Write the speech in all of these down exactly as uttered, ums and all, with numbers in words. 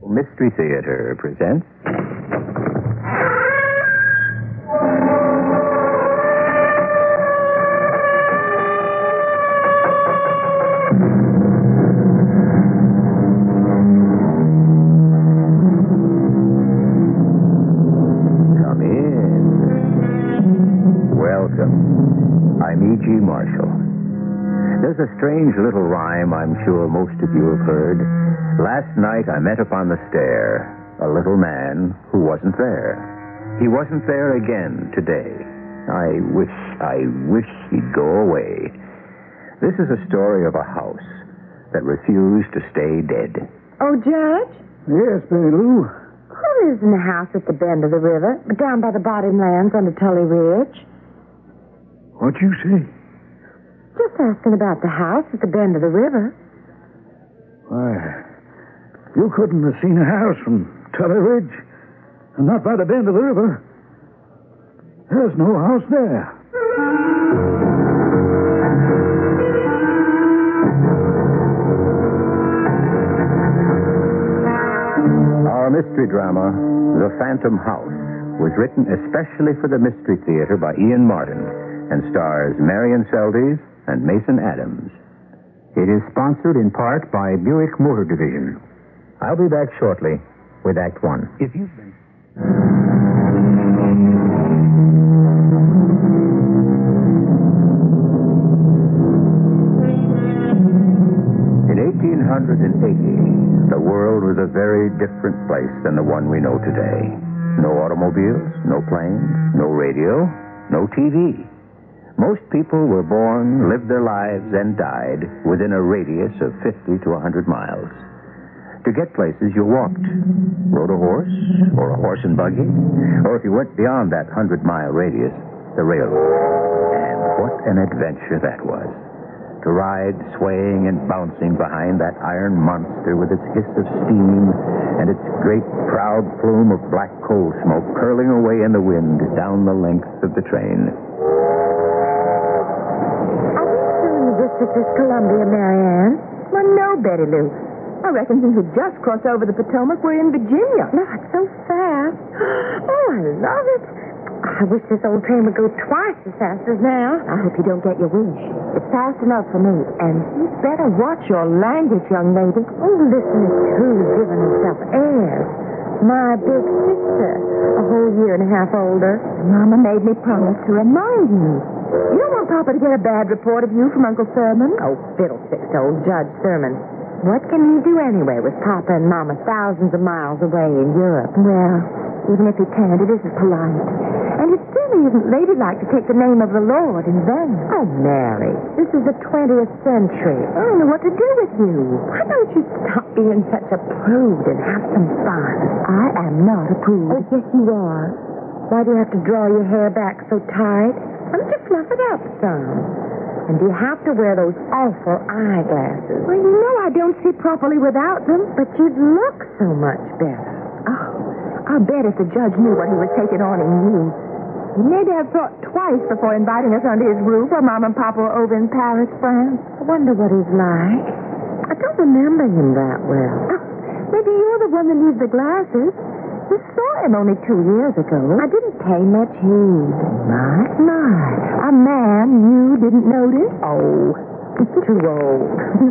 Mystery Theater presents... Come in. Welcome. I'm E G. Marshall. There's a strange little rhyme I'm sure most of you have heard. Last night I met upon the stair a little man who wasn't there. He wasn't there again today. I wish, I wish he'd go away. This is a story of a house that refused to stay dead. Oh, Judge? Yes, Benny Lou. Who lives in the house at the bend of the river, down by the bottom lands under Tully Ridge? What'd you say? Just asking about the house at the bend of the river. Why, you couldn't have seen a house from Tully Ridge, and not by the bend of the river. There's no house there. Our mystery drama, The Phantom House, was written especially for the Mystery Theater by Ian Martin and stars Marion Seldes and Mason Adams. It is sponsored in part by Buick Motor Division. I'll be back shortly with Act One. If you've been... In eighteen eighty, the world was a very different place than the one we know today. No automobiles, no planes, no radio, no T V. Most people were born, lived their lives, and died within a radius of fifty to one hundred miles. To get places, you walked, rode a horse, or a horse and buggy, or if you went beyond that hundred-mile radius, the railroad. And what an adventure that was. To ride, swaying and bouncing behind that iron monster with its hiss of steam and its great proud plume of black coal smoke curling away in the wind down the length of the train. District is Columbia, Marianne. Well, no, Betty Lou. I reckon since we just crossed over the Potomac, we're in Virginia. Not so fast. Oh, I love it. I wish this old train would go twice as fast as now. I hope you don't get your wish. It's fast enough for me. And you better watch your language, young lady. Oh, listen to who's giving herself airs. My big sister, a whole year and a half older. Mama made me promise to remind you. You don't want Papa to get a bad report of you from Uncle Thurman? Oh, fiddlesticks to old Judge Thurman. What can he do anyway with Papa and Mama thousands of miles away in Europe? Well, even if he can't, it isn't polite. And it certainly isn't ladylike to take the name of the Lord in vain. Oh, Mary, this is the twentieth century. I don't know what to do with you. Why don't you stop being such a prude and have some fun? I am not a prude. Oh, yes, you are. Why do you have to draw your hair back so tight? Why don't you fluff it up some? And do you have to wear those awful eyeglasses? Well, you know I don't see properly without them. But you'd look so much better. Oh, I'll bet if the judge knew what he was taking on in you, he maybe have thought twice before inviting us under his roof while Mom and Papa were over in Paris, France. I wonder what he's like. I don't remember him that well. Oh, maybe you're the one that needs the glasses. We saw him only two years ago. I didn't pay much heed. My, my. A man you didn't notice? Oh, too old.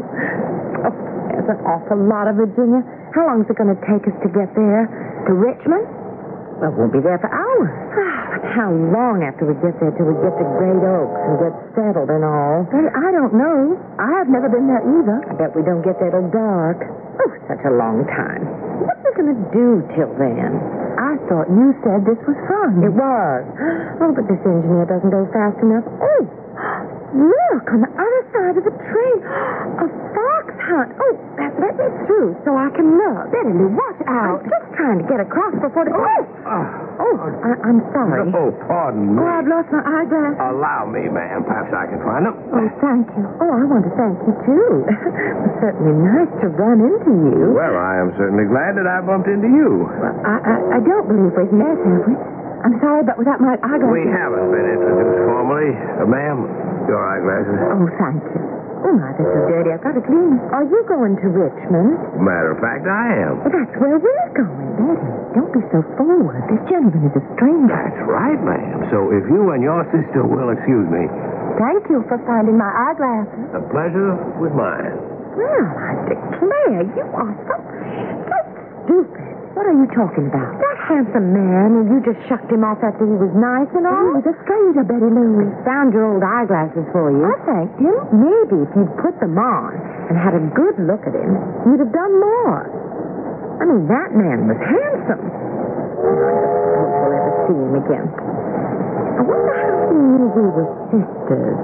Oh, there's an awful lot of Virginia. How long is it going to take us to get there? To Richmond? Well, we'll be there for hours. How long after we get there till we get to Great Oaks and get settled and all? Well, I don't know. I have never been there either. I bet we don't get there till dark. Oh, such a long time. What are we going to do till then? I thought you said this was fun. It was. Oh, but this engineer doesn't go fast enough. Oh, look, on the other side of the train. A fox hunt. Oh, that let me through so I can look. Betty Lou, watch out. I'm just trying to get across before the... Oh! Oh, I, I'm sorry. Oh, pardon me. Oh, I've lost my eyeglass. Allow me, ma'am. Perhaps I can find them. Oh, thank you. Oh, I want to thank you, too. It's certainly nice to run into you. Well, I am certainly glad that I bumped into you. Well, I, I, I don't believe we've met, have we? I'm sorry, but without my eyeglasses... We haven't been introduced formally. Uh, ma'am, your eyeglasses. Oh, thank you. Oh, my, this is dirty. I've got to clean. Are you going to Richmond? Matter of fact, I am. Well, that's where we're going. Betty, don't be so forward. This gentleman is a stranger. That's right, ma'am. So if you and your sister will excuse me, Thank you for finding my eyeglasses. the pleasure was mine. Well, I declare, you are so, so stupid. What are you talking about? That handsome man, and you just shucked him off after he was nice and all? He was a stranger, Betty Lou. We found your old eyeglasses for you. I thanked him. Maybe if you'd put them on and had a good look at him, you'd have done more. I mean, that man was handsome. I don't suppose we'll ever see him again. I wonder how he knew we were sisters.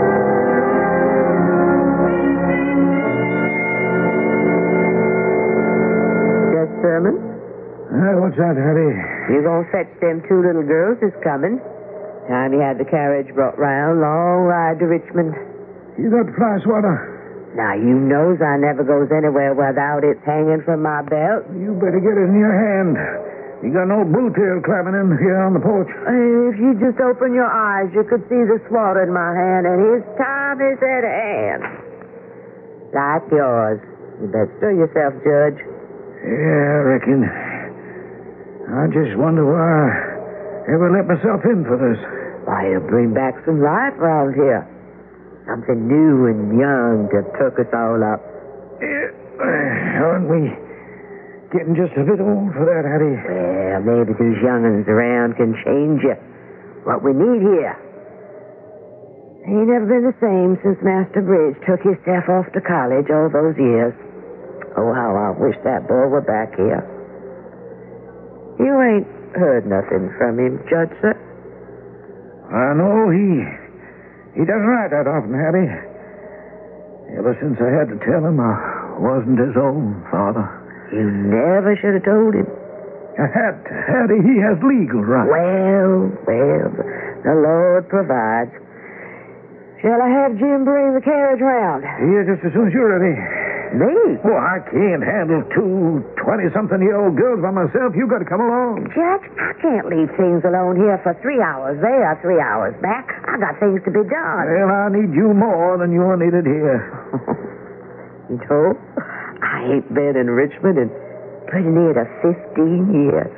Judge Thurman, Uh, what's that, Hattie? you gonna fetch them two little girls that's coming? Time you had the carriage brought round. Long ride to Richmond. You got fly swatter? Now, you knows I never goes anywhere without it hanging from my belt. You better get it in your hand. You got no blue tail climbing in here on the porch. If you just open your eyes, you could see the swatter in my hand, and his time is at hand. Like yours. You better stir yourself, Judge. Yeah, I reckon. I just wonder why I ever let myself in for this. Why, you bring back some life around here. Something new and young to perk us all up. Yeah, aren't we getting just a bit old for that, Hattie? Well, maybe these young'uns around can change you. What we need here. Ain't never been the same since Master Bridge took himself off to college all those years. Oh, how I wish that boy were back here. You ain't heard nothing from him, Judge, sir? I know he he doesn't write that often, Hattie. Ever since I had to tell him I wasn't his own father. You never should have told him. I had to, Hattie. He has legal rights. Well, well, the Lord provides. Shall I have Jim bring the carriage round? Here, just as soon as you're ready. Me? Oh, I can't handle two twenty-something-year-old girls by myself. You got to come along. Judge, I can't leave things alone here for three hours there, three hours back. I got things to be done. Well, I need you more than you're needed here. You know, I ain't been in Richmond in pretty near to fifteen years.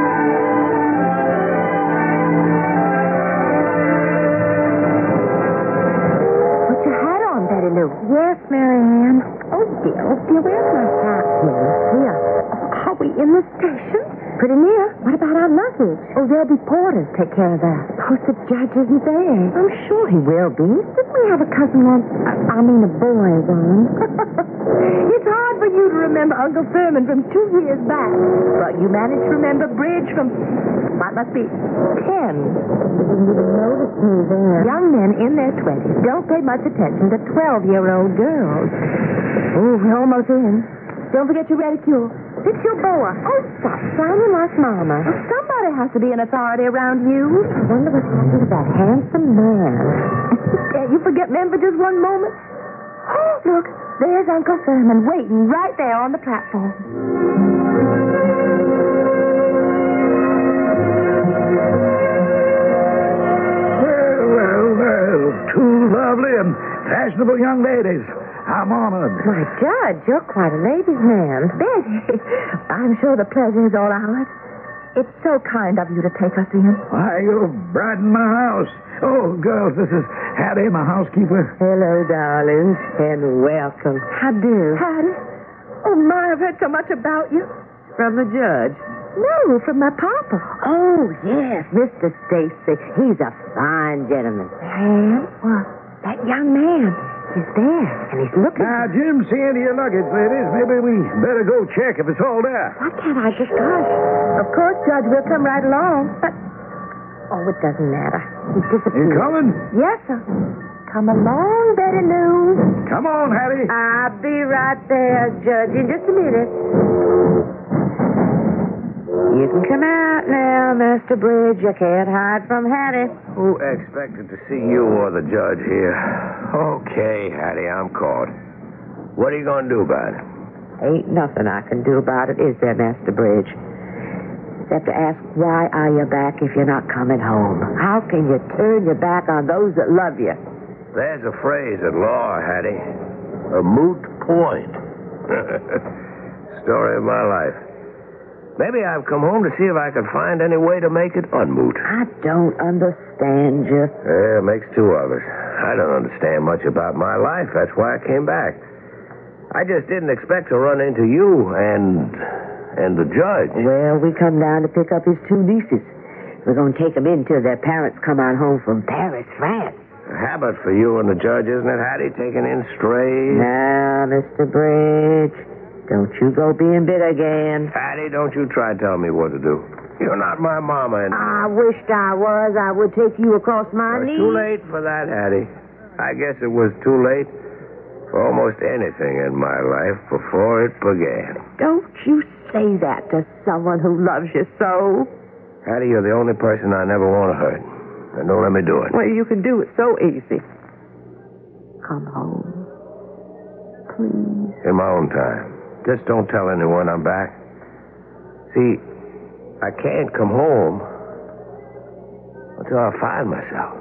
Put your hat on, Betty Lou. Yes, Mary Ann. Oh, dear, oh, dear, where's my hat? Here, here. Are we in the station? Pretty near. What about our luggage? Oh, there'll be porters take care of that. Suppose the judge isn't there. I'm sure he will be. Didn't we have a cousin once? I, I mean, a boy once. It's hard for you to remember Uncle Thurman from two years back. But you managed to remember Bridge from, what must be, ten. You didn't even notice me there. Young men in their twenties don't pay much attention to twelve-year-old girls. Oh, we're almost in. Don't forget your reticule. Fix your boa. Oh, stop sounding like Mama. Well, somebody has to be an authority around you. I wonder what happened to that handsome man. Can't you forget men for just one moment? Oh, look, there's Uncle Thurman waiting right there on the platform. Well, well, well. Two lovely and fashionable young ladies. I'm honored. My Judge, you're quite a ladies' man. Betty, I'm sure the pleasure is all ours. It's so kind of you to take us in. Why, you're brighten my house. Oh, girls, this is Hattie, my housekeeper. Hello, darlings, and welcome. How do? Hattie? Oh, my, I've heard so much about you. From the Judge? No, from my papa. Oh, yes, Mister Stacy. He's a fine gentleman. Marianne? What? That young man. He's there, and he's looking. Now, Jim, see into your luggage, ladies. Maybe we better go check if it's all there. Why can't I just hush? Of course, Judge, we'll come right along. But, Oh, it doesn't matter. He's You disappeared. coming? yes, sir. Come along, Betty Lou. Come on, Hattie. I'll be right there, Judge, in just a minute. You can come out now, Master Bridge. You can't hide from Hattie. Who expected to see you or the judge here? Okay, Hattie, I'm caught. What are you going to do about it? Ain't nothing I can do about it, is there, Master Bridge? Except to ask, why are you back if you're not coming home? How can you turn your back on those that love you? There's a phrase at law, Hattie. A moot point. Story of my life. Maybe I've come home to see if I could find any way to make it unmoot. I don't understand you. Yeah, it makes two of us. I don't understand much about my life. That's why I came back. I just didn't expect to run into you and... and the judge. Well, we come down to pick up his two nieces. We're going to take them in till their parents come on home from Paris, France. A habit for you and the judge, isn't it, Hattie? Taking in strays? Now, Mister Bridge, don't you go being big again. Hattie, don't you try to tell me what to do. You're not my mama. And... I wished I was. I would take you across my It's knees. too late for that, Hattie. I guess it was too late for almost anything in my life before it began. Don't you say that to someone who loves you so. Hattie, you're the only person I never want to hurt. And don't let me do it. Well, you can do it so easy. Come home. Please. In my own time. Just don't tell anyone I'm back. See, I can't come home until I find myself.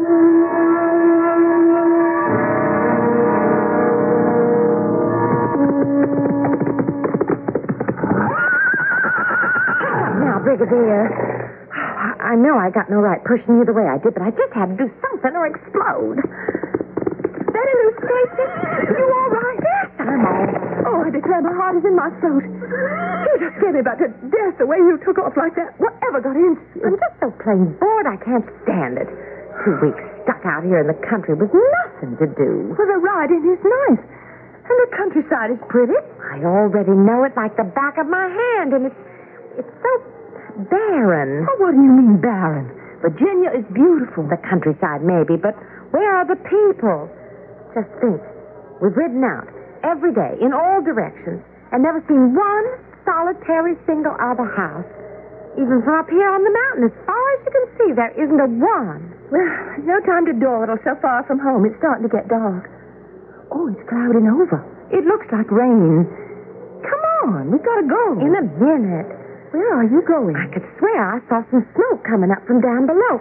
Now, Brigadier. I know I got no right pushing you the way I did, but I just had to do something or explode. Betty Lou, Stacy, you all right? Yes, I'm all right. Oh, I declare my heart is in my throat. You just scared me about to death the way you took off like that. Whatever got into you? I'm just so plain bored I can't stand it. Two weeks stuck out here in the country with nothing to do. Well, the riding is nice. And the countryside is pretty. I already know it like the back of my hand, and it's it's so barren. Oh, what do you mean, barren? Virginia is beautiful. The countryside, maybe, but where are the people? Just think. We've ridden out every day in all directions and never seen one solitary single other house. Even from up here on the mountain, as far as you can see, there isn't a one. Well, no time to dawdle so far from home. It's starting to get dark. Oh, it's clouding over. It looks like rain. Come on, we've got to go. In a minute. Where are you going? I could swear I saw some smoke coming up from down below.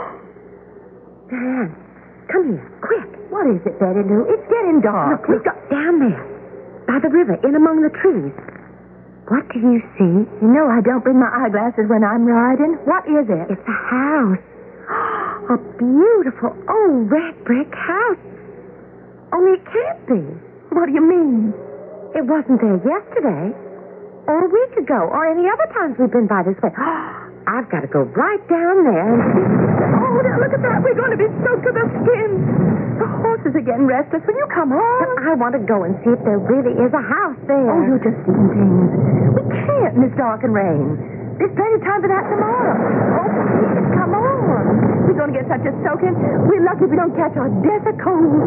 Diane, come here, quick. What is it, Betty Lou? It's getting dark. Look, we've got down there, by the river, in among the trees. What do you see? You know I don't bring my eyeglasses when I'm riding. What is it? It's a house. A beautiful old red brick house. Only it can't be. What do you mean? It wasn't there yesterday, or a week ago, or any other times we've been by this way. I've got to go right down there and see. Oh, now look at that. We're going to be soaked to the skin. The horses are getting restless. Will you come on? But I want to go and see if there really is a house there. Oh, you're just seeing things. We can't in this dark and rain. There's plenty of time for that tomorrow. Oh, please, come on. We're going to get such a soaking. We're lucky if we don't catch our death of cold.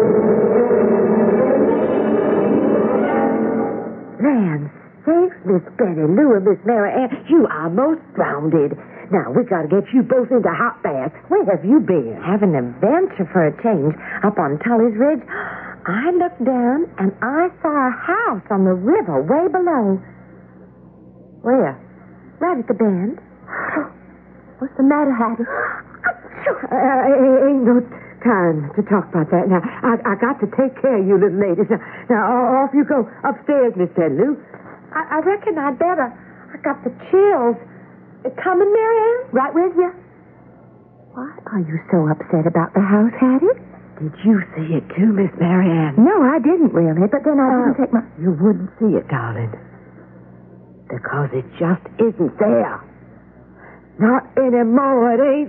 Land sakes, Miss Betty Lou and Miss Mary Ann, you are most grounded. Now, we got to get you both into hot baths. Where have you been? Having an adventure for a change up on Tully's Ridge. I looked down and I saw a house on the river way below. Where? Right at the bend. What's the matter, Hattie? Uh, ain't no time to talk about that now. I, I got to take care of you little ladies. Now, now off you go upstairs, Miss Betty Lou. I, I reckon I'd better. I got the chills. Coming, Mary Ann? Right with you. Why are you so upset about the house, Hattie? Did you see it too, Miss Mary Ann? No, I didn't really, but then I Uh, didn't take my... You wouldn't see it, darling. Because it just isn't there. Not anymore, it ain't.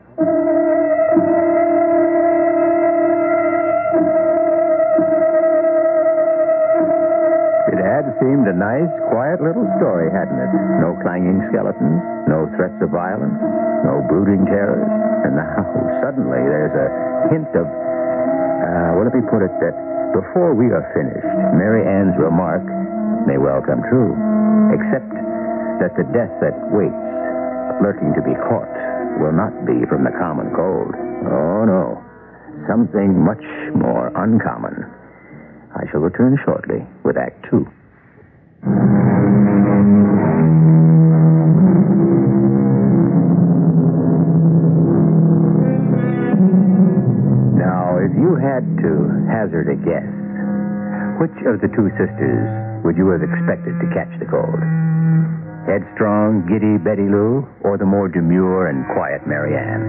It had seemed a nice, quiet little story, hadn't it? No clanging skeletons, no threats of violence, no brooding terrors. And now, suddenly, there's a hint of, uh, what if we put it, that before we are finished, Mary Ann's remark may well come true, except that the death that waits, lurking to be caught, will not be from the common cold. Oh, no. Something much more uncommon. I shall return shortly with Act Two. Now, if you hazard a guess. Which of the two sisters would you have expected to catch the cold? Headstrong, giddy Betty Lou, or the more demure and quiet Mary Ann?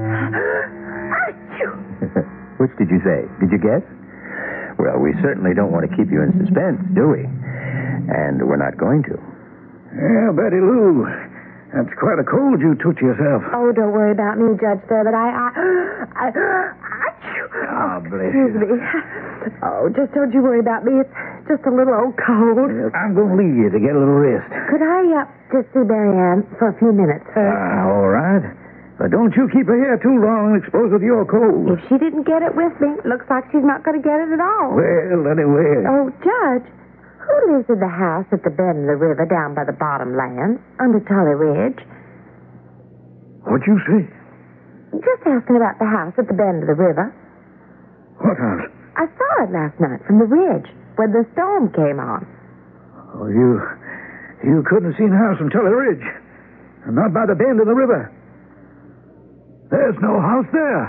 Which did you say? Did you guess? Well, we certainly don't want to keep you in suspense, do we? And we're not going to. Yeah, Betty Lou, that's quite a cold you took yourself. Oh, don't worry about me, Judge Thurber. I, I, I, I, Oh, bless excuse you. me. Oh, just don't you worry about me. It's just a little old cold. I'm going to leave you to get a little rest. Could I uh, just see Mary Ann for a few minutes first? Ah, all right. But don't you keep her here too long and expose her to your cold. If she didn't get it with me, looks like she's not going to get it at all. Well, anyway. Oh, Judge, who lives in the house at the bend of the river down by the bottom lands, under Tully Ridge? What'd you say? Just asking about the house at the bend of the river. What house? I saw it last night from the ridge when the storm came on. Oh, you... You couldn't have seen the house from Tully Ridge. And not by the bend of the river. There's no house there.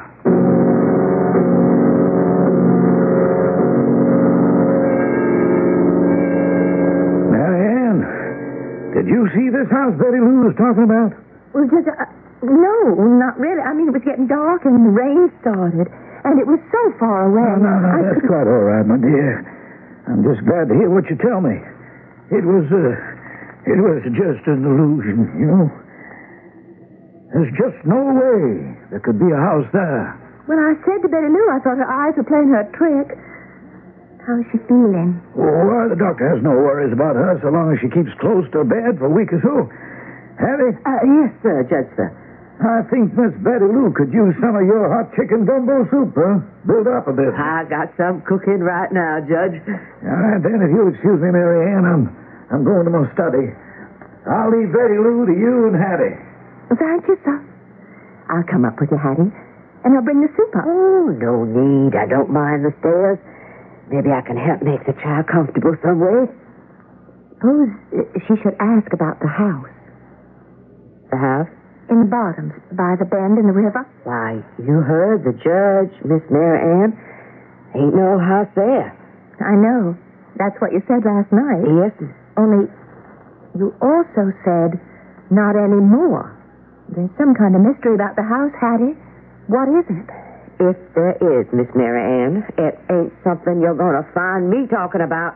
Mary Ann, did you see this house Betty Lou was talking about? Well, just, uh, no, not really. I mean, it was getting dark and the rain started, and it was so far away. No, no, no, I that's couldn't- quite all right, my dear. I'm just glad to hear what you tell me. It was, uh, it was just an illusion, you know. There's just no way there could be a house there. When I said to Betty Lou, I thought her eyes were playing her a trick. How's she feeling? Oh, well, the doctor has no worries about her so long as she keeps close to her bed for a week or so. Hattie? Uh, yes, sir, Judge, sir. I think Miss Betty Lou could use some of your hot chicken gumbo soup, huh? Build up a bit. I got some cooking right now, Judge. All right, then, if you'll excuse me, Mary Ann, I'm, I'm going to my study. I'll leave Betty Lou to you and Hattie. Thank you, sir. I'll come up with you, Hattie, and I'll bring the soup up. Oh, no need. I don't mind the stairs. Maybe I can help make the child comfortable some way. Suppose uh, she should ask about the house. The house? In the bottoms, by the bend in the river. Why, you heard the judge, Miss Mary Ann. Ain't no house there. I know. That's what you said last night. Yes. Only, you also said, not anymore. There's some kind of mystery about the house, Hattie. What is it? If there is, Miss Mary Ann, it ain't something you're going to find me talking about.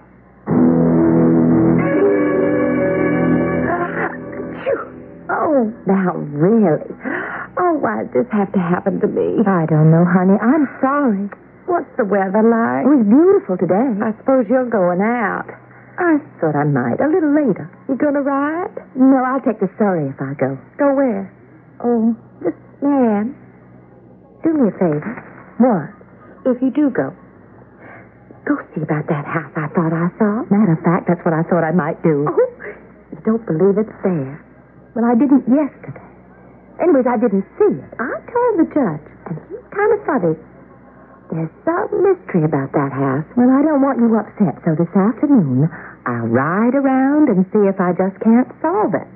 Oh, now, really? Oh, why did this have to happen to me? I don't know, honey. I'm sorry. What's the weather like? It was beautiful today. I suppose you're going out. I thought I might. A little later. You gonna ride? No, I'll take the Surrey if I go. Go where? Oh, just, Marianne, do me a favor. What? If you do go, go see about that house I thought I saw. Matter of fact, that's what I thought I might do. Oh. You don't believe it's there. Well, I didn't yesterday. Anyways, I didn't see it. I told the judge, and he's kind of funny. There's some mystery about that house. Well, I don't want you upset, so this afternoon I'll ride around and see if I just can't solve it.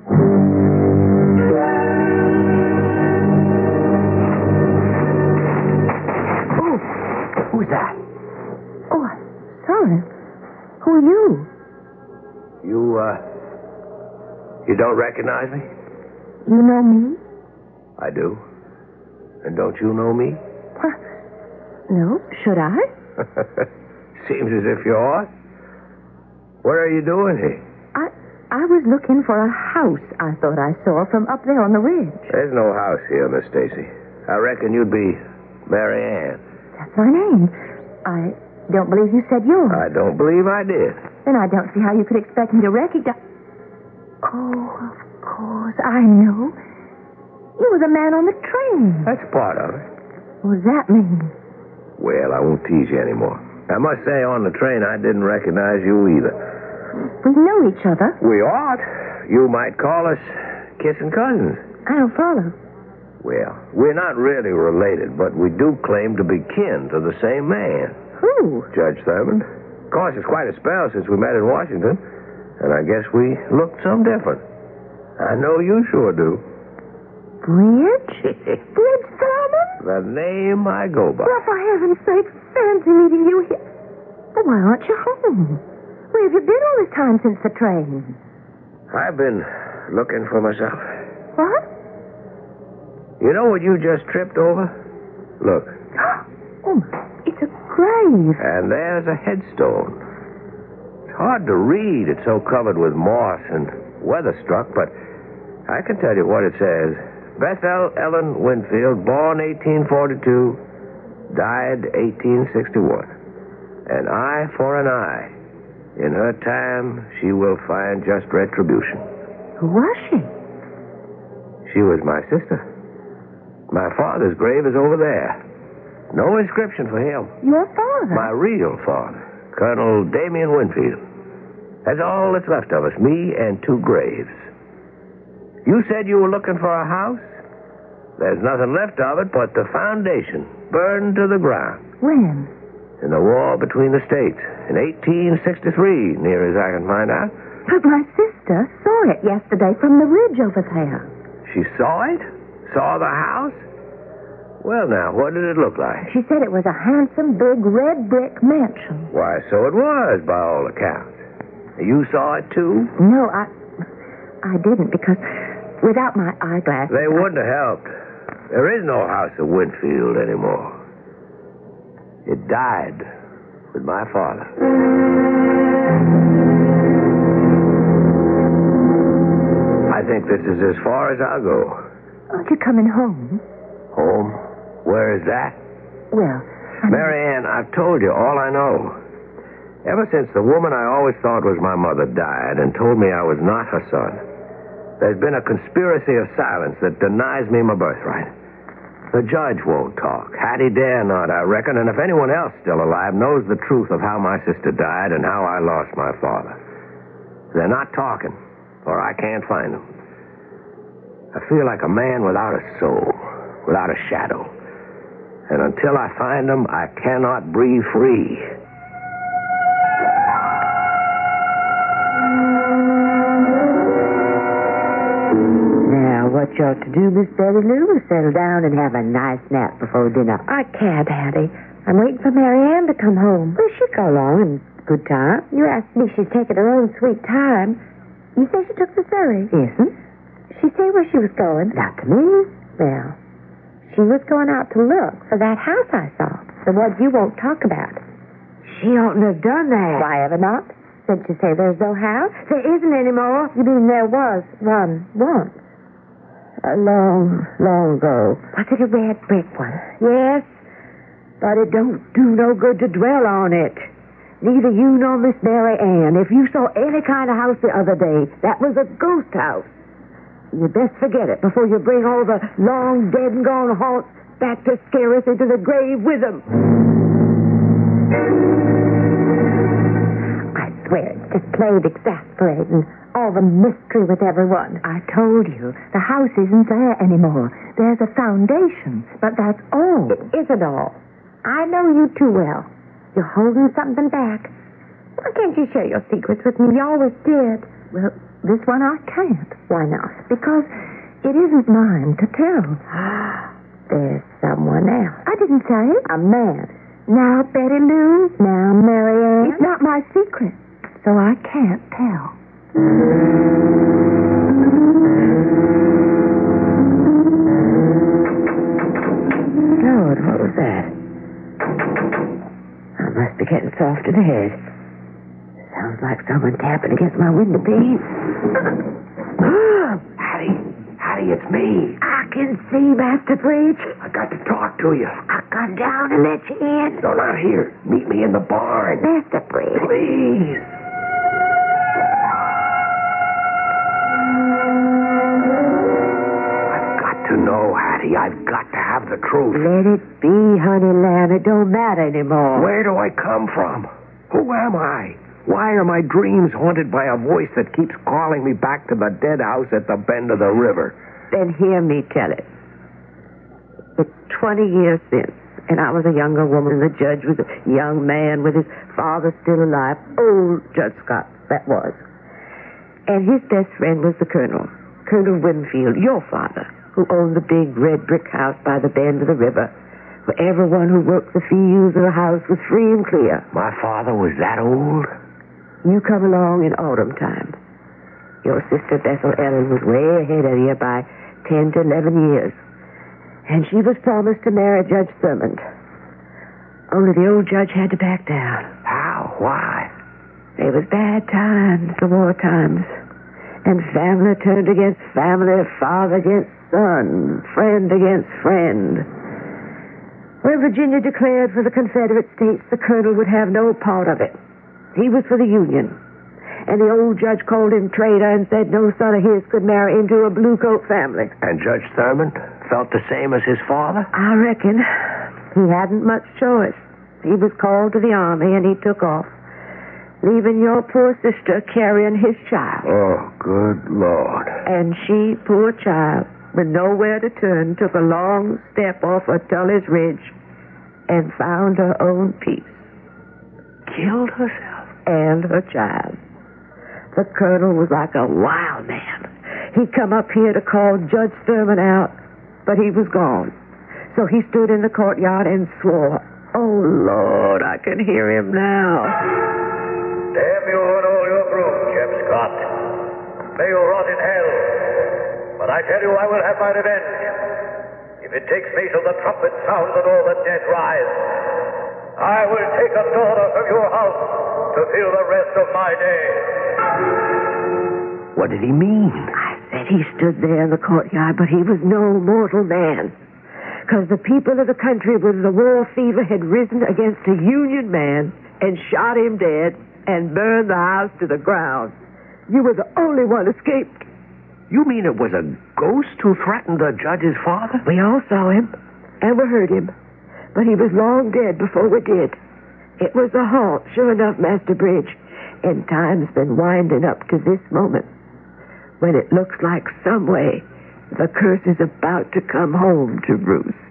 Oh, who's that? Oh, I'm sorry. Who are you? You, uh, you don't recognize me? You know me? I do. And don't you know me? Huh. No, should I? Seems as if you ought. What are you doing here? I I was looking for a house I thought I saw from up there on the ridge. There's no house here, Miss Stacy. I reckon you'd be Mary Ann. That's my name. I don't believe you said yours. I don't believe I did. Then I don't see how you could expect me to recognize... Oh, of course, I know. You were the man on the train. That's part of it. What does that mean? Well, I won't tease you anymore. I must say, on the train, I didn't recognize you either. We know each other. We ought. You might call us kissing cousins. I don't follow. Well, we're not really related, but we do claim to be kin to the same man. Who? Judge Thurman. Of course, it's quite a spell since we met in Washington, and I guess we looked some different. I know you sure do. Bridge? Bridge Thurman? The name I go by. Well, for heaven's sake, fancy meeting you here. Well, why aren't you home? Where have you been all this time since the train? I've been looking for myself. What? You know what you just tripped over? Look. Oh, my, it's a grave. And there's a headstone. It's hard to read. It's so covered with moss and weather-struck, but I can tell you what it says. Bethel Ellen Winfield, born eighteen forty-two, died eighteen sixty-one. An eye for an eye. In her time, she will find just retribution. Who was she? She was my sister. My father's grave is over there. No inscription for him. Your father? My real father, Colonel Damien Winfield. That's all that's left of us, me and two graves. You said you were looking for a house? There's nothing left of it but the foundation, burned to the ground. When? In the war between the states, in eighteen sixty-three, near as I can find out. But my sister saw it yesterday from the ridge over there. She saw it? Saw the house? Well, now, what did it look like? She said it was a handsome, big, red brick mansion. Why, so it was, by all accounts. You saw it, too? No, I... I didn't, because without my eyeglasses... They wouldn't have helped. There is no house of Winfield anymore. It died with my father. I think this is as far as I'll go. Aren't you coming home? Home? Where is that? Well, I... Mary Ann, I've told you all I know. Ever since the woman I always thought was my mother died and told me I was not her son, there's been a conspiracy of silence that denies me my birthright. The judge won't talk. Hattie dare not, I reckon, and if anyone else still alive knows the truth of how my sister died and how I lost my father. They're not talking, or I can't find them. I feel like a man without a soul, without a shadow. And until I find them, I cannot breathe free. Now, what you ought to do, Miss Betty Lou, is settle down and have a nice nap before dinner. I can't, Hattie. I'm waiting for Mary Ann to come home. Well, she'll go along in good time. You asked me she's taking her own sweet time. You say she took the ferry? Isn't? She say where she was going? Not to me. Well, she was going out to look for that house I saw, the one you won't talk about. She oughtn't have done that. Why ever not? Did you say there's no house? There isn't any more. You mean there was one once? A long, long ago. Was it a red brick one? Yes, but it don't do no good to dwell on it. Neither you nor Miss Mary Ann. If you saw any kind of house the other day, that was a ghost house. You'd best forget it before you bring all the long dead and gone haunts back to scare us into the grave with them. I swear it's just plain exasperating. All the mystery with everyone. I told you, the house isn't there anymore. There's a foundation, but that's all. It isn't all. I know you too well. You're holding something back. Why can't you share your secrets with me? You always did. Well, this one I can't. Why not? Because it isn't mine to tell. There's someone else. I didn't say it. A man. Now, Betty Lou. Now, Mary Ann. It's not my secret, so I can't tell. Lord, what was that? I must be getting soft in the head. Sounds like someone tapping against my window pane. Hattie, Hattie, it's me. I can see, Master Bridge. I got to talk to you. I'll come down and let you in. No, not here. Meet me in the barn. Master Bridge. Please. To know, Hattie, I've got to have the truth. Let it be, honey lamb. It don't matter anymore. Where do I come from? Who am I? Why are my dreams haunted by a voice that keeps calling me back to the dead house at the bend of the river? Then hear me tell it. It's twenty years since, and I was a younger woman, and the judge was a young man with his father still alive. Old Judge Scott, that was. And his best friend was the colonel, Colonel Winfield, your father. who owned the big red brick house by the bend of the river, where everyone who worked the fields of the house was free and clear. My father was that old? You come along in autumn time. Your sister Bethel Ellen was way ahead of you by ten to eleven years, and she was promised to marry Judge Thurmond. Only the old judge had to back down. How? Why? They was bad times, the war times. And family turned against family, father against son, friend against friend. When Virginia declared for the Confederate States, the colonel would have no part of it. He was for the Union. And the old judge called him traitor and said no son of his could marry into a bluecoat family. And Judge Thurmond felt the same as his father? I reckon. He hadn't much choice. He was called to the army, and he took off, leaving your poor sister carrying his child. Oh, good Lord. And she, poor child, with nowhere to turn, took a long step off of Tully's Ridge and found her own peace. Killed herself? And her child. The colonel was like a wild man. He'd come up here to call Judge Thurmond out, but he was gone. So he stood in the courtyard and swore. Oh, Lord, I can hear him now. Damn you and all your brood, Jeb Scott. May you rot in hell. But I tell you, I will have my revenge. If it takes me till the trumpet sounds and all the dead rise, I will take a daughter from your house to fill the rest of my days. What did he mean? I said he stood there in the courtyard, but he was no mortal man. Because the people of the country with the war fever had risen against a Union man and shot him dead and burned the house to the ground. You were the only one escaped. You mean it was a ghost who threatened the judge's father? We all saw him, and we heard him. But he was long dead before we did. It was a haunt, sure enough, Master Bridge. And time's been winding up to this moment, when it looks like some way the curse is about to come home to roost.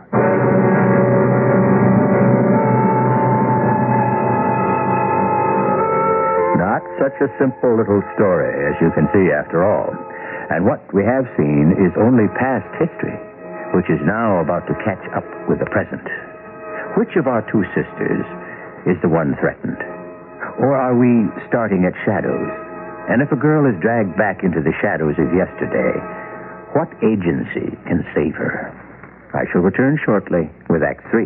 Not such a simple little story, as you can see, after all. And what we have seen is only past history, which is now about to catch up with the present. Which of our two sisters is the one threatened? Or are we starting at shadows? And if a girl is dragged back into the shadows of yesterday, what agency can save her? I shall return shortly with Act Three.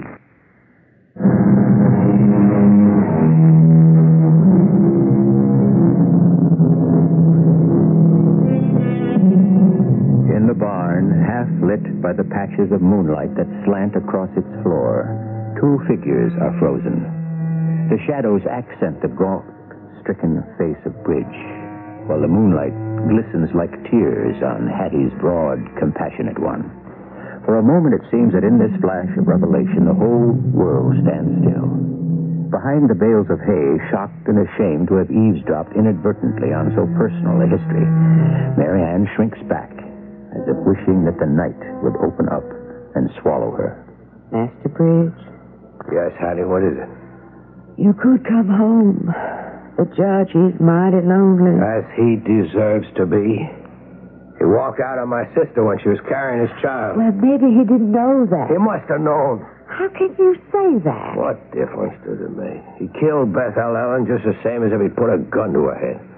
In the barn, half lit by the patches of moonlight that slant across its floor, two figures are frozen. The shadows accent the gaunt, stricken face of Bridge, while the moonlight glistens like tears on Hattie's broad, compassionate one. For a moment it seems that in this flash of revelation the whole world stands still. Behind the bales of hay, shocked and ashamed to have eavesdropped inadvertently on so personal a history, Mary Ann shrinks back, as if wishing that the night would open up and swallow her. Master Bridge? Yes, Hattie, what is it? You could come home. The judge, he's mighty lonely. As he deserves to be. He walked out on my sister when she was carrying his child. Well, maybe he didn't know that. He must have known. How can you say that? What difference does it make? He killed Bethel Ellen just the same as if he'd put a gun to her head.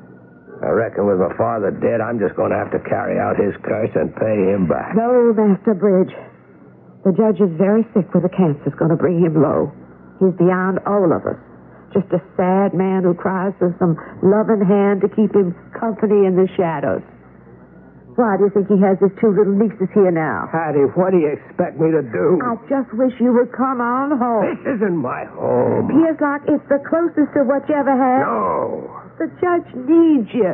I reckon with my father dead, I'm just going to have to carry out his curse and pay him back. No, Master Bridge. The judge is very sick with a cancer. It's going to bring him low. He's beyond all of us. Just a sad man who cries for some loving hand to keep him company in the shadows. Why do you think he has his two little nieces here now? Hattie, what do you expect me to do? I just wish you would come on home. This isn't my home. Appears like it's the closest to what you ever had. No. The judge needs you.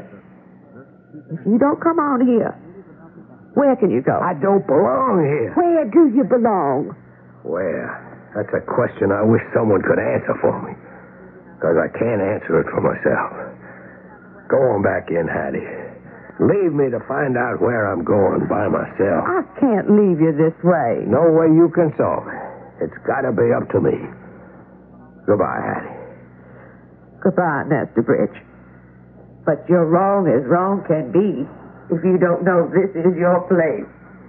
If you don't come on here, where can you go? I don't belong here. Where do you belong? Where? That's a question I wish someone could answer for me. Because I can't answer it for myself. Go on back in, Hattie. Leave me to find out where I'm going by myself. I can't leave you this way. No way you can solve it. It's got to be up to me. Goodbye, Hattie. Goodbye, Master Bridge. But you're wrong as wrong can be if you don't know this is your place.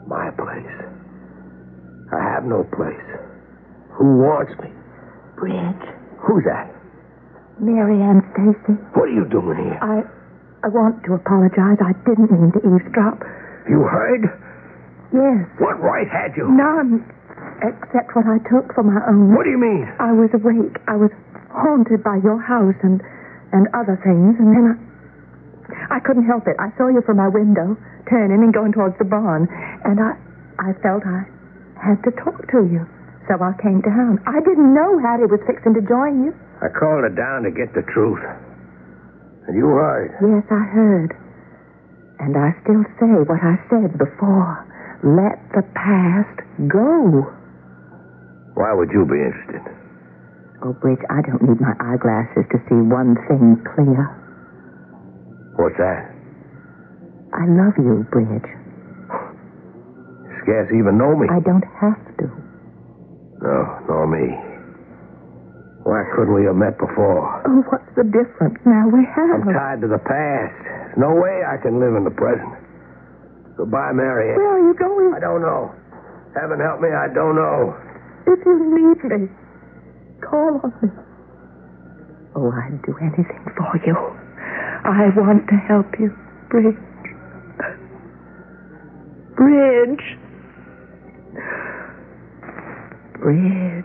My place. I have no place. Who wants me? Bridge. Who's that? Mary Ann Stacy. What are you doing here? I... I want to apologize. I didn't mean to eavesdrop. You heard? Yes. What right had you? None. Except what I took for my own. What do you mean? I was awake. I was haunted by your house and, and other things, and then I... I couldn't help it. I saw you from my window, turning and going towards the barn, and I... I felt I had to talk to you. So I came down. I didn't know Hattie was fixing to join you. I called her down to get the truth. And you heard. Yes, I heard. And I still say what I said before. Let the past go. Why would you be interested? Oh, Bridge, I don't need my eyeglasses to see one thing clear. What's that? I love you, Bridge. You scarce even know me. I don't have to. No, nor me. Why couldn't we have met before? Oh, what's the difference now we have? I'm tied to the past. There's no way I can live in the present. Goodbye, Mary Ann. Where are you going? I don't know. Heaven help me, I don't know. If you need me, call on me. Oh, I'd do anything for you. I want to help you, Bridge. Bridge. Bridge.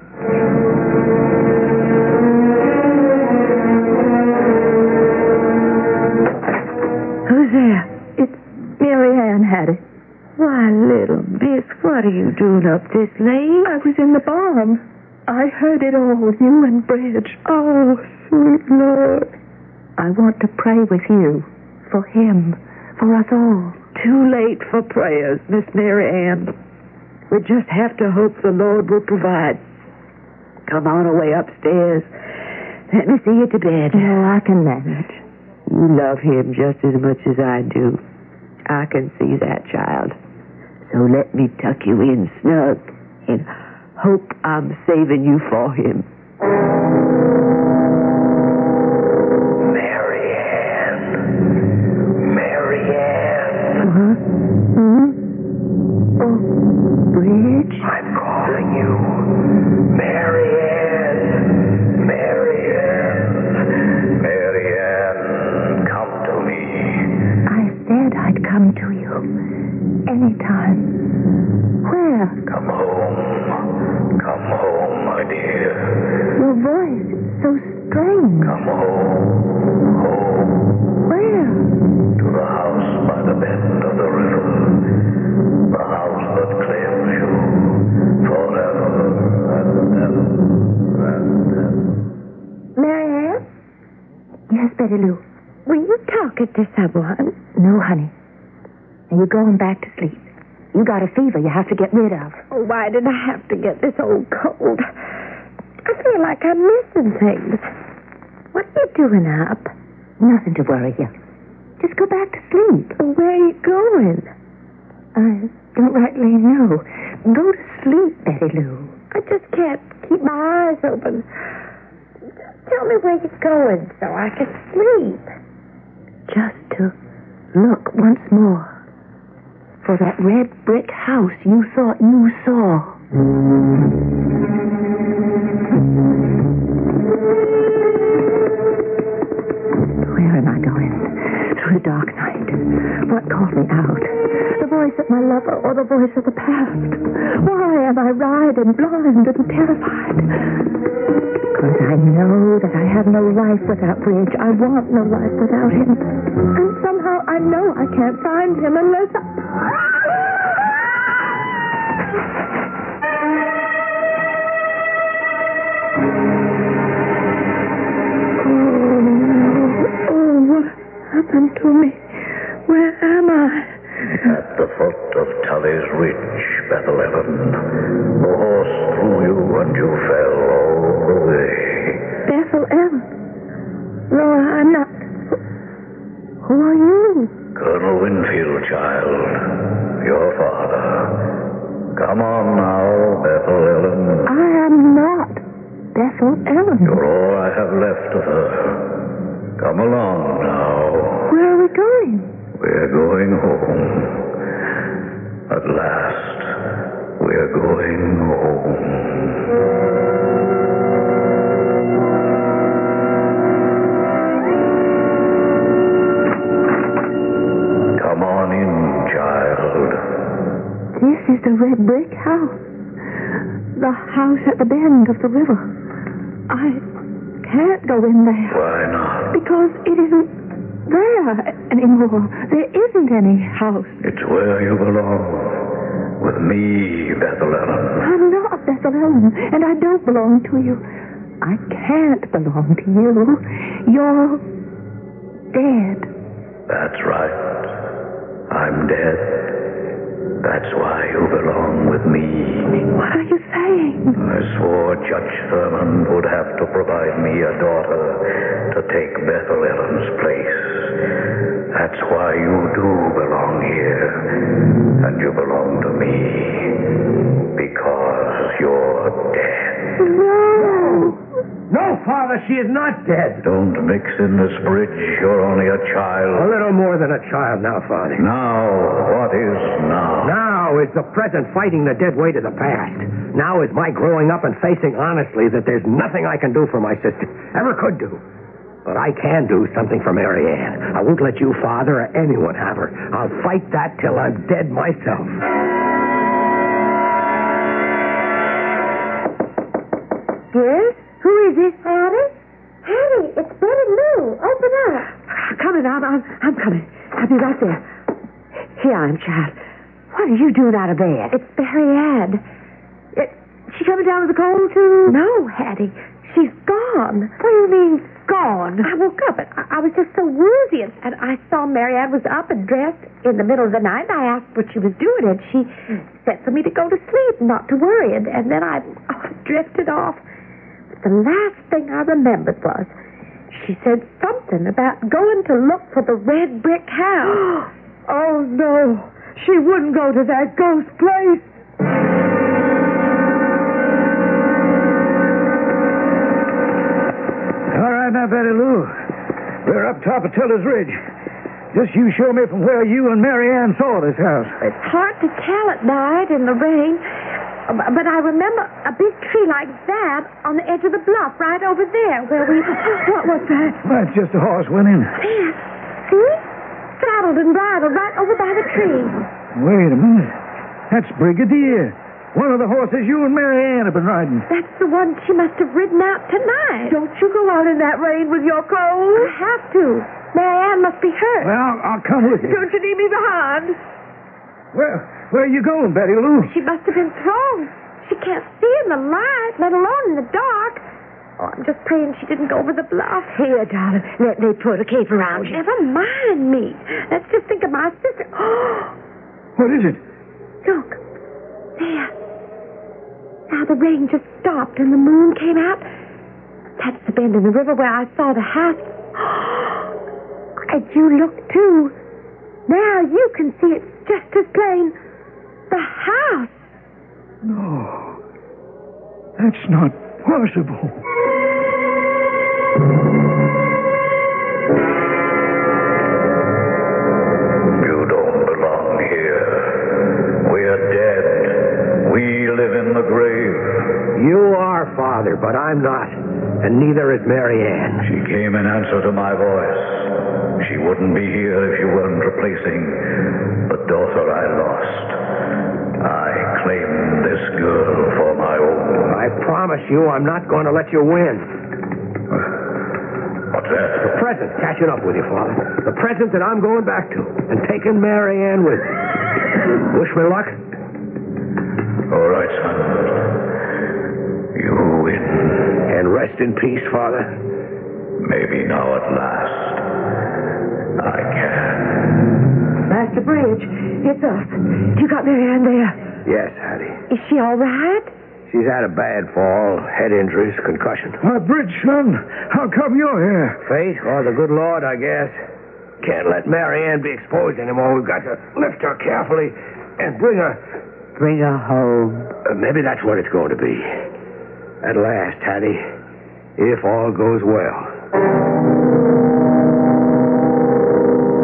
Who's there? It's Mary Ann, Hattie. Why, little miss, what are you doing up this late? I was in the barn. I heard it all, you and Bridge. Oh, sweet Lord. I want to pray with you. For him. For us all. Too late for prayers, Miss Mary Ann. We just have to hope the Lord will provide. Come on away upstairs. Let me see you to bed. No, I can manage. You love him just as much as I do. I can see that, child. So let me tuck you in snug and hope I'm saving you for him. Mary Ann. Mary Ann. Uh-huh. Hmm? Oh, Bridge? I'm calling you. Mary Ann. Mary Ann. Mary Ann, come to me. I said I'd come to you. Anytime. Where? Come home. Come home, my dear. Your voice is so strange. Come home. Home. Where? To the house by the bend of the river. The house that claims you forever and ever and ever. Mary Ann? Yes, Betty Lou. Were you talking to someone? No, honey. Are you going back to sleep? You got a fever you have to get rid of. Oh, why did I have to get this old cold? I feel like I'm missing things. What are you doing up? Nothing to worry you. Just go back to sleep. Where are you going? I don't rightly know. Go to sleep, Betty Lou. I just can't keep my eyes open. Just tell me where you're going so I can sleep. Just to look once more for that red brick house you thought you saw. Where am I going? Through the dark night. What called me out? The voice of my lover or the voice of the past? Why am I riding blind and terrified? Because I know that I have no life without Bridge. I want no life without him. And somehow I know I can't find him unless I... Oh, what happened to me? Where am I? At the foot of Tully's Ridge, Bethlehem, the horse threw you and you fell all the way. Bethlehem? Laura, I'm not... Who are you? Colonel Winfield, child, your father. Come on now, Bethlehem. I am not Bethlehem. You're all I have left of her. Come along now. Where are we going? We're going home. At last. We're going home. Come on in, child. This is the red brick house. The house at the bend of the river. I can't go in there. Why not? Because it isn't there anymore. There isn't any house. It's where you belong. With me, Bethel Ellen. I'm not Bethel Ellen, and I don't belong to you. I can't belong to you. You're dead. That's right. I'm dead. That's why you belong with me. What are you saying? I swore Judge Thurman would have to provide me a daughter to take Bethel Ellen's place. That's why you do belong here. And you belong to me. Because you're dead. No! No, Father, she is not dead. Don't mix in this bridge. You're only a A child. little more than a child now, Father. Now, what is now? Now is the present fighting the dead weight of the past. Now is my growing up and facing honestly that there's nothing I can do for my sister. Ever could do. But I can do something for Mary Ann. I won't let you, Father, or anyone have her. I'll fight that till I'm dead myself. Yes? Who is it? Hattie? Hattie, it's Betty Lou. Open up. Coming, I'm, I'm, I'm coming. I'll be right there. Here I am, child. What are you doing out of bed? It's Mary Ann. It, she coming down with the cold, too? No, Hattie. She's gone. What do you mean, gone? I woke up and I, I was just so woozy, and, and I saw Mary Ann was up and dressed in the middle of the night, and I asked what she was doing, and she said for me to go to sleep, not to worry, and, and then I oh, drifted off. But the last thing I remembered was she said something about going to look for the red brick house. Oh, no. She wouldn't go to that ghost place. All right now, Betty Lou. We're up top of Tiller's Ridge. Just you show me from where you and Mary Ann saw this house. It's hard to tell at night in the rain, but I remember a big tree like that on the edge of the bluff right over there where we... What was that? Well, it's just a horse went in. There. See? Saddled and bridled right over by the tree. Wait a minute. That's Brigadier. One of the horses you and Mary Ann have been riding. That's the one she must have ridden out tonight. Don't you go out in that rain with your cold. I have to. Mary Ann must be hurt. Well, I'll, I'll come with you. Don't you need me behind? Where, where are you going, Betty Lou? She must have been thrown. She can't see in the light, let alone in the dark. Oh, I'm just praying she didn't go over the bluff. Here, darling. Let me put a cape around you. Never mind me. Let's just think of my sister. What is it? Look. There. Now the rain just stopped and the moon came out. That's the bend in the river where I saw the house. And you look, too. Now you can see it just as plain. The house. No. That's not possible. You don't belong here. We're dead. We live in the grave. You are, Father, but I'm not. And neither is Mary Ann. She came in answer to my voice. She wouldn't be here if you weren't replacing the daughter I lost. I claim this girl for my own. I promise you I'm not going to let you win. What's that? The present catching up with you, Father. The present that I'm going back to and taking Mary Ann with me. Wish me luck? All right, son. You win. And rest in peace, Father. Maybe now at last I can. Master Bridge, it's us. You got Mary Ann there? Yes, Hattie. Is she all right? She's had a bad fall, head injuries, concussion. My Bridge, son. How come you're here? Fate, or the good Lord, I guess. Can't let Mary Ann be exposed anymore. We've got to lift her carefully and bring her... Bring her home. Uh, maybe that's what it's going to be. At last, Hattie. If all goes well.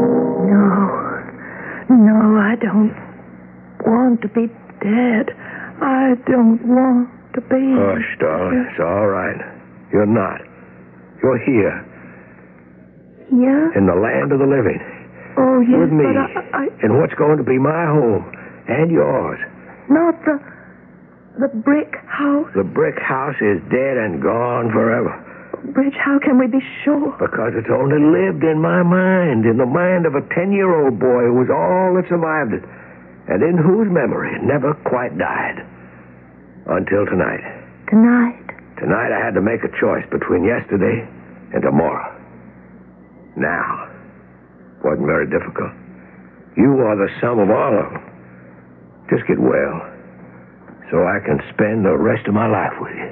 No. No, I don't want to be dead. I don't want to be. Hush, darling. It's all right. You're not. You're here. Yeah? In the land of the living. Oh, yes, With me. but I, I... In what's going to be my home. And yours. Not the... the brick house? The brick house is dead and gone forever. Bridge, how can we be sure? Because it's only lived in my mind, in the mind of a ten-year-old boy who was all that survived it, and in whose memory it never quite died. Until tonight. Tonight? Tonight I had to make a choice between yesterday and tomorrow. Now. Wasn't very difficult. You are the sum of all of them. Just get well, so I can spend the rest of my life with you.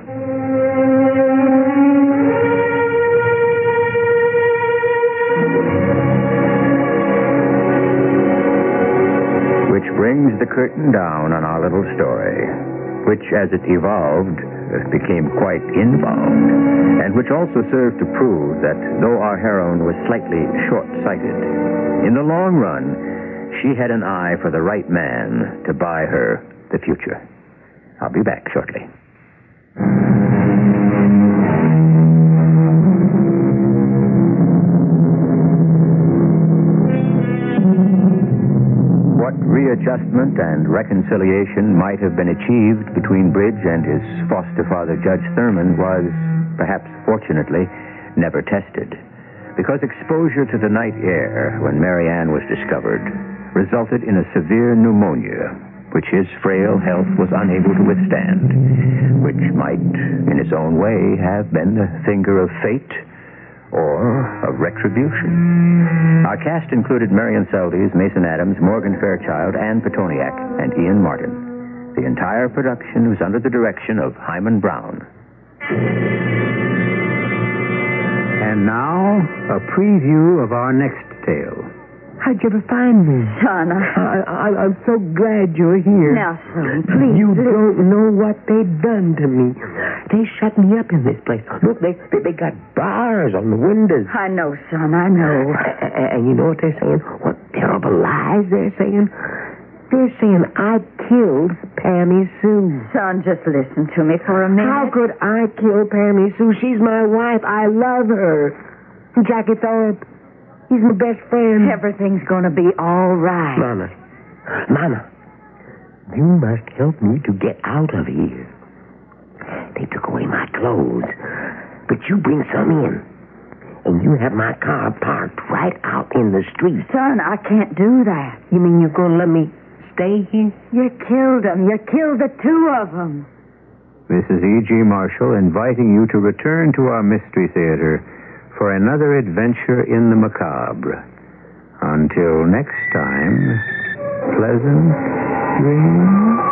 Which brings the curtain down on our little story, which, as it evolved, became quite involved, and which also served to prove that though our heroine was slightly short-sighted, in the long run, she had an eye for the right man to buy her the future. I'll be back shortly. What readjustment and reconciliation might have been achieved between Bridge and his foster father, Judge Thurman, was, perhaps fortunately, never tested. Because exposure to the night air when Mary Ann was discovered resulted in a severe pneumonia, which his frail health was unable to withstand, which might, in its own way, have been the finger of fate or of retribution. Our cast included Marion Seldes, Mason Adams, Morgan Fairchild, Ann Petoniak, and Ian Martin. The entire production was under the direction of Hyman Brown. And now, a preview of our next tale. How'd you ever find me? Son, I... I, I, I'm so glad you're here. Now, son, please. You listen. don't know what they've done to me. They shut me up in this place. Look, they they, they got bars on the windows. I know, son, I know. And, and you know what they're saying? What terrible lies they're saying? They're saying I killed Pammy Sue. Son, just listen to me for a minute. How could I kill Pammy Sue? She's my wife. I love her. And Jackie Thorpe, he's my best friend. Everything's going to be all right. Mama, Mama, you must help me to get out of here. They took away my clothes, but you bring some in. And you have my car parked right out in the street. Son, I can't do that. You mean you're going to let me stay here? You killed them. You killed the two of them. This is E G. Marshall inviting you to return to our Mystery Theater for another adventure in the macabre. Until next time, pleasant dreams.